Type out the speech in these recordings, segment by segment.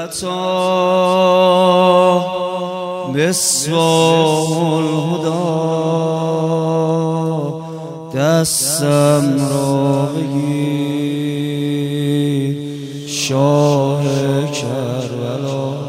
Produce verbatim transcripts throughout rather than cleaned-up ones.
العطا مصباح الهدی دستم را بگیر شاه کربلا.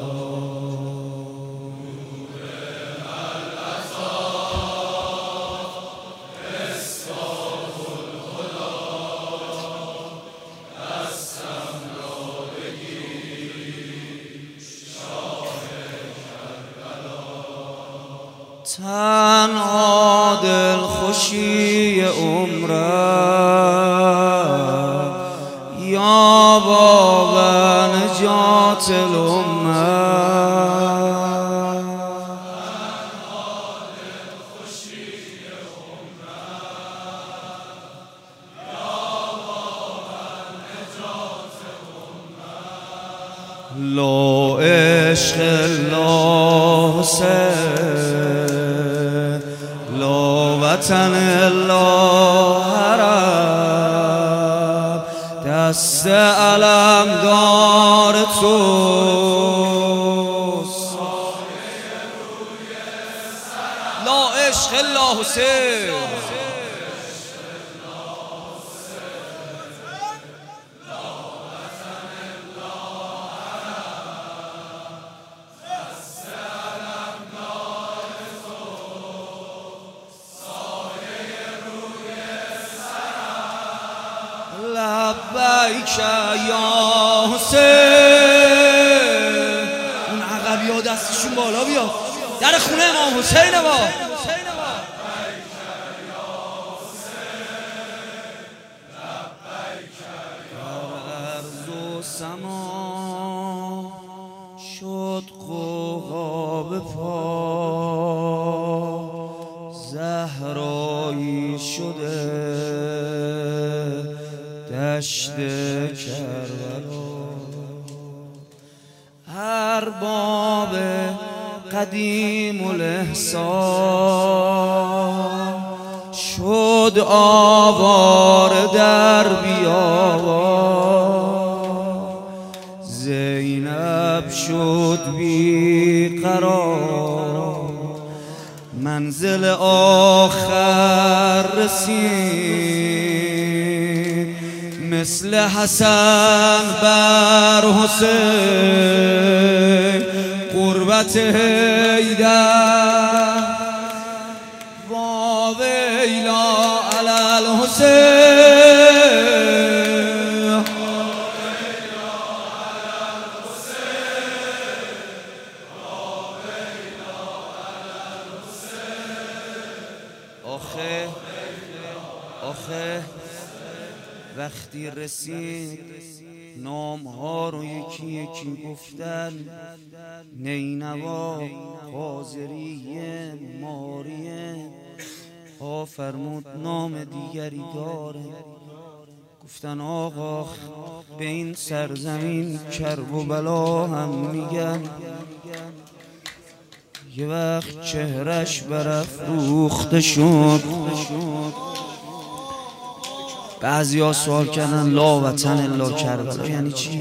تنها دل خوشی عمرم یا باب نجات الامه، لا عشق الا حسین، لا وطن الا حرم، دست علمدار توست. لا عشق الا حسین، لبیک یا حسین. اون عقبی ها دستشون بالا بیاد، در خونه امام حسین با عرض و سما شد قوقا به پا، زهرایی شده دشت کربلا. ارباب قدیم الاحسان شد آواره در بیابان، زینب شد بی قرار منزل آخر رسید، مثل حسن بر حسین قربت حیدر، و ویلا علی الحسین. آخه آخه وقتی رسید نام ها رو یکی یکی گفتن، نینوا، قاضریه، ماریه. آقا فرمود نام دیگری داره. گفتن آقا به این سرزمین کرب و بلا هم میگن. یه وقت چهرش برافروخته شد. بعضی ها سوال کردن لا وطن الا کربلا یعنی چی؟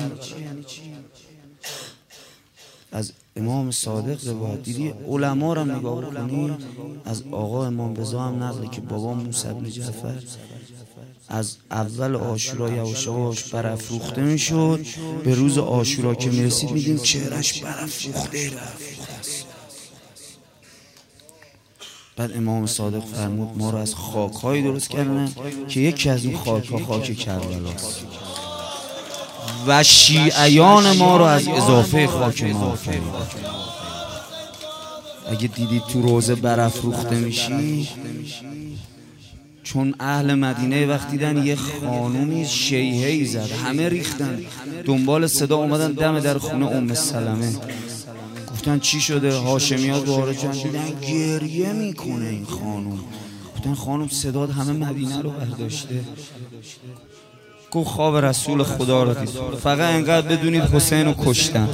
از امام صادق روایت دیدی، علما رو نگاه کنی، از آقا امام رضا هم نقله که بابا موسی بن جعفر از اول عاشورا یواش یواش برافروخته میشد، به روز عاشورا که میرسید میدیم چهرش برافروخته است. بعد امام صادق فرمود ما رو از خاک‌هایی درست کردن که یکی از این خاک‌ها خاک کربلاست و شیعیان ما رو از اضافه خاک ما آفرید. اگه دیدید تو روزه برافروخته میشی، چون اهل مدینه وقتی دیدن یه خانومی شیهه‌ای زد، همه ریختن دنبال صدا اومدن دم در خونه ام سلمه. گفتن چی شده؟ هاشمیات وارد شدن، دیدن گریه میکنه این خانوم. گفتن خانوم صدات همه مدینه رو برداشته. گفت خواب رسول خدا رو دید، فقط اینقدر بدونید حسین رو کشتن.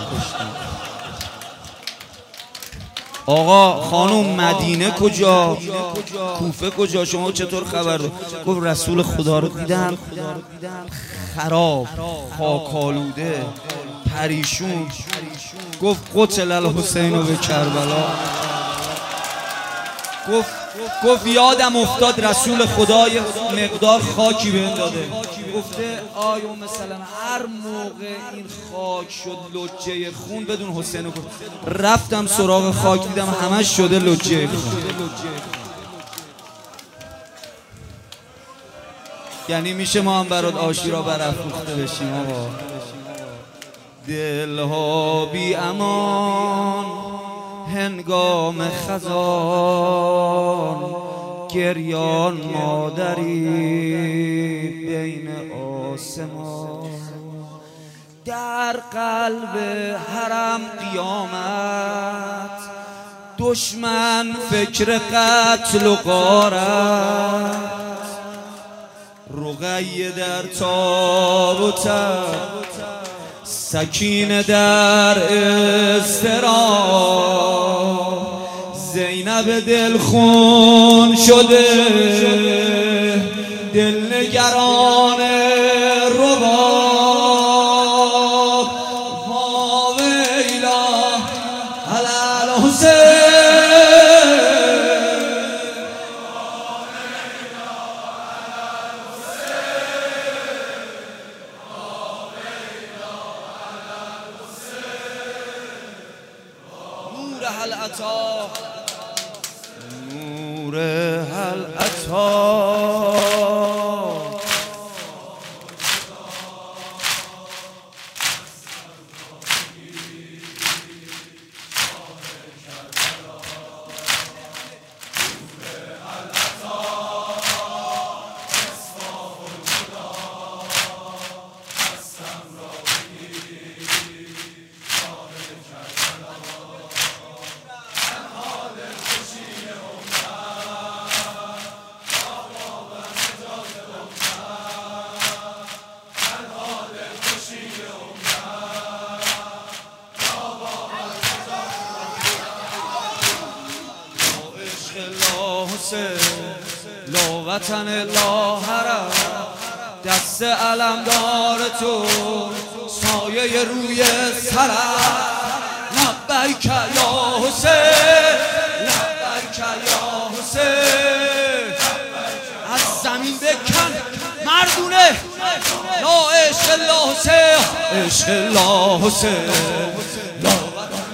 آقا خانوم مدینه کجا؟ کوفه کجا؟ شما چطور خبر دارید؟ گفت رسول خدا رو دیدم خراب، خاکالوده، پریشون گفت قتل الحسین به کربلا. گفت گفت یادم افتاد رسول خدا یه مقدار خاکی بهم داده. گفته آی ام سلمه هر موقع این خاک شد لجه خون بدون حسین. گفت رفتم سراغ خاک دیدم همش شده لجه خون. یعنی میشه ما هم برات عاشورا برافروخته بشیم آقا. دلها بی امان هنگام خزان، گریان مادری بین آسمان. در قلب حرم قیامت دشمن فکر قتل و غارت. رقیه در تاب و تب، سکینه در اضطراب. زینب دلخون شده دلنگران رباب. ما ویلا علی الحسین، نور هل عطا نور هل عطا. لا وطن لا حرم، دست علمدار تو سایه روی سرم. لبیک یا حسین، لبیک یا حسین. از زمین بکن مردونه، لا عشق لا حسین، عشق لا حسین.